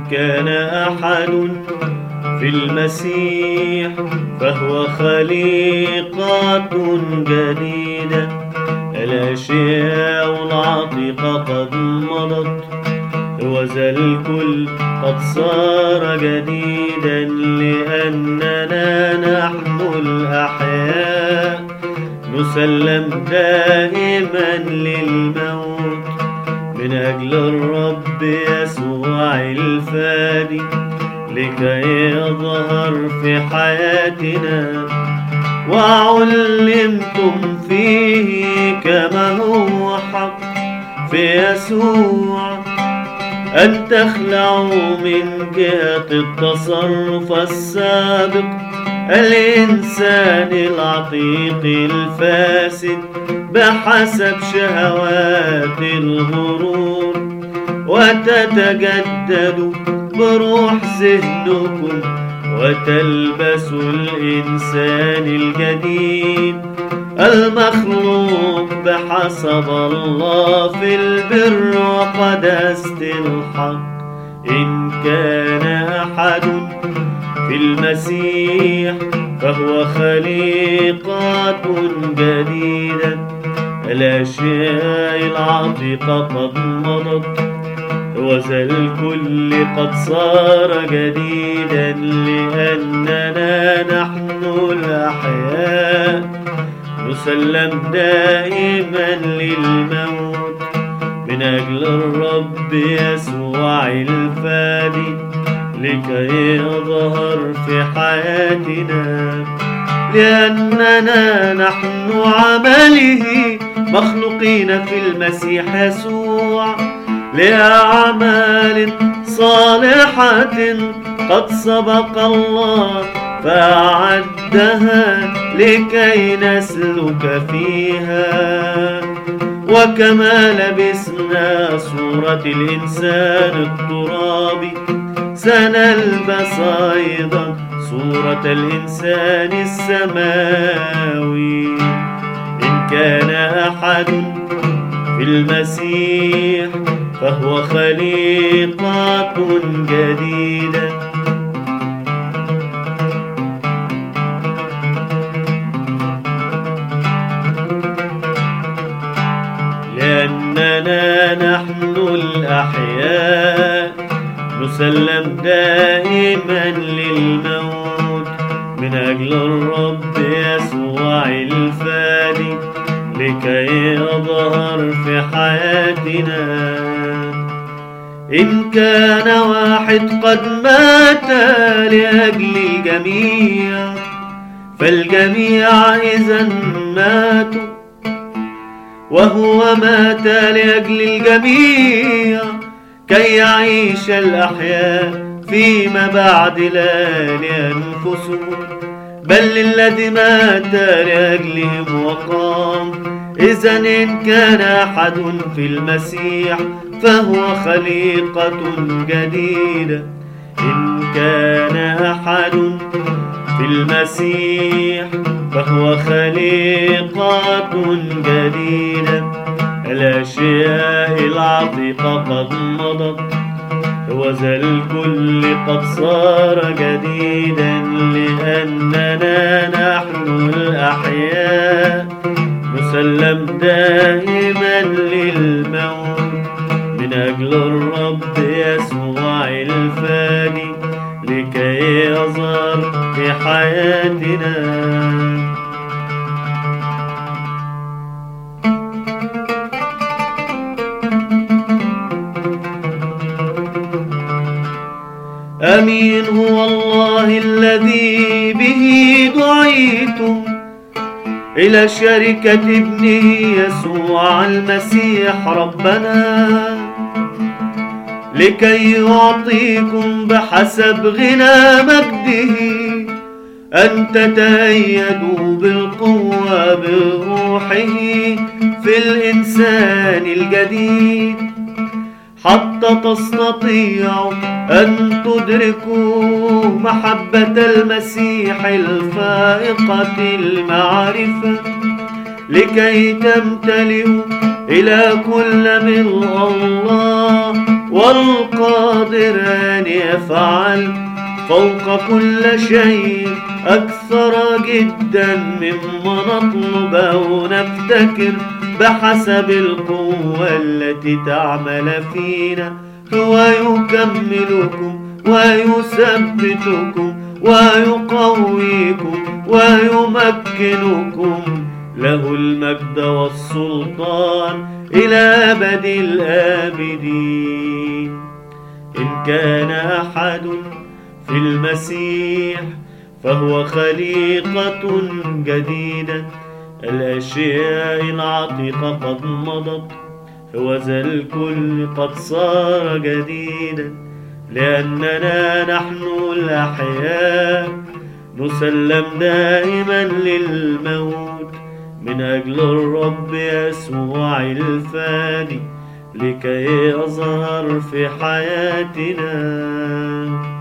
كان أحد في المسيح فهو خليقة جديدة، الأشياء العتيقة قد مضت وذا الكل قد صار جديدا، لأننا نحن الأحياء نسلم دائما للموت من أجل الرب يسوع الفادي، لكي يظهر في حياتنا وعلمتم فيه كما هو حق في يسوع، أن تخلعوا من جهة التصرف السابق الإنسان العتيق الفاسد بحسب شهوات الغرور، وتتجددوا بروح ذهنكم وتلبسوا الإنسان الجديد المخلوق بحسب الله في البر وقداسة الحق. إن كان أحد في المسيح فهو خليقة جديدة، الأشياء العتيقة قد مضت وذا الكل قد صار جديدا، لأننا نحن الأحياء نسلم دائما للموت من أجل الرب يسوع الفادي، لكي يظهر في حياتنا، لأننا نحن عمله مخلوقين في المسيح يسوع لأعمال صالحة قد سبق الله فأعدها لكي نسلك فيها. وكما لبسنا صورة الإنسان الترابي سنلبس أيضا صورة الإنسان السماوي. إن كان أحد في المسيح فهو خليقة جديدة، لأننا نحن الأحياء نسلم دائما للموت من أجل الرب يسوع الفادي، لكي يظهر في حياتنا. إن كان واحد قد مات لأجل الجميع فالجميع إذن ماتوا، وهو مات لأجل الجميع كي يعيش الأحياء فيما بعد لا لأنفسهم بل للذي مات لأجلهم وقام. إذن إن كان أحد في المسيح فهو خليقة جديدة. إن كان أحد في المسيح فهو خليقة جديدة، الأشياء العتيقة قد مضت وذا الكل قد صار جديدا، لأننا نحن الأحياء نسلم دائما للموت من أجل الرب يسوع الفادي، لكي يظهر في حياتنا. أمين هو الله الذي به دعيتم إلى شركة ابنه يسوع المسيح ربنا، لكي يعطيكم بحسب غنى مجده أن تتأيدوا بالقوة بروحه في الإنسان الجديد، حتى تستطيعوا أن تدركوا محبة المسيح الفائقة المعرفة، لكي تمتلئوا إلى كل ملء الله والقادر أن يفعل فوق كل شيء أكثر جدا مما نطلب أو نفتكر بحسب القوة التي تعمل فينا. هو يكملكم ويثبتكم ويقويكم ويمكنكم. له المجد والسلطان إلى أبد الآبدين. إن كان أحد في المسيح فهو خليقة جديدة، الأشياء العتيقة قد مضت، هو ذا الكل قد صار جديدا. لأننا نحن الأحياء نسلم دائما للموت من أجل الرب يسوع الفادي لكي يظهر في حياتنا.